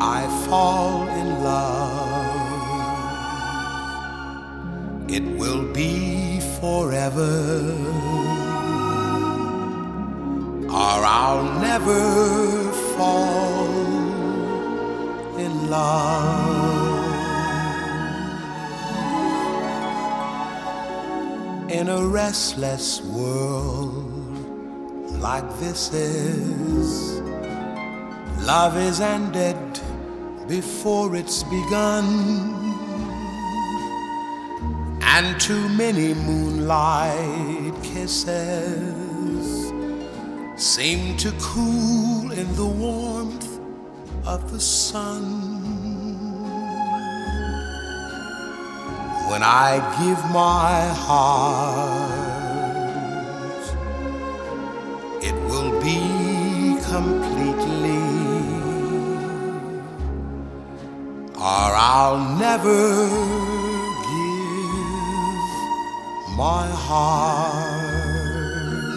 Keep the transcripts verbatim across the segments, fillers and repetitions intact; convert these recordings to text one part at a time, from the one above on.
I fall in love, it will be forever, or I'll never fall in love. In a restless world like this is, love is ended before it's begun, and too many moonlight kisses seem to cool in the warmth of the sun. When I give my heart, it will be completely, or I'll never give my heart.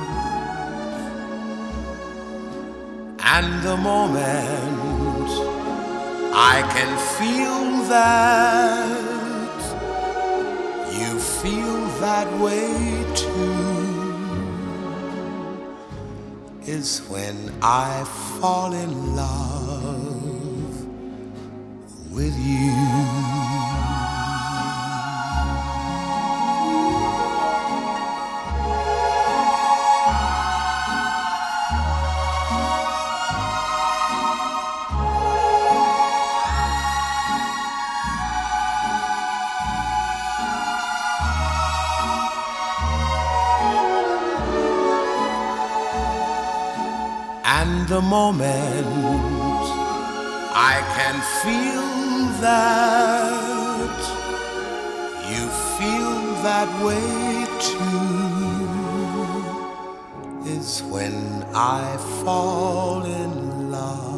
And the moment I can feel that you feel that way too is when I fall in love with you. And the moment I can feel that you feel that way too is when I fall in love.